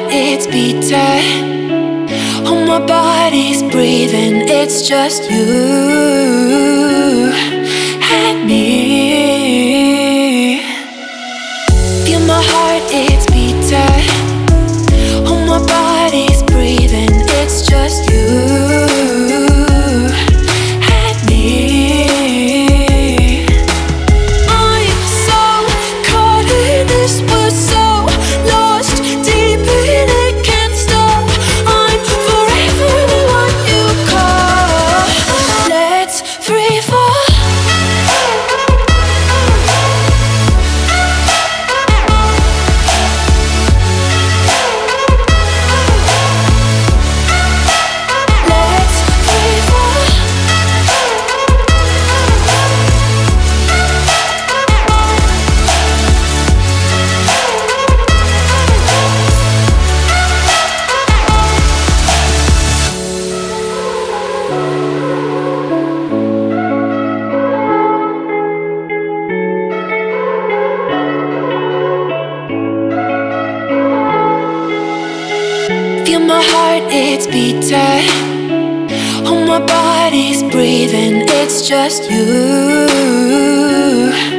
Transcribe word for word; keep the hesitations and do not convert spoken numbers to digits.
it's beating. Oh, my body's breathing. It's just you and me. Feel my heart, it's beating. Oh, my body's breathing. It's just you and me. I'm so caught in this, we're so lost deep in it, can't stop. I'm forever the one you call. Let's free fall. Feel my heart, it's beating. Oh, my body's breathing. It's just you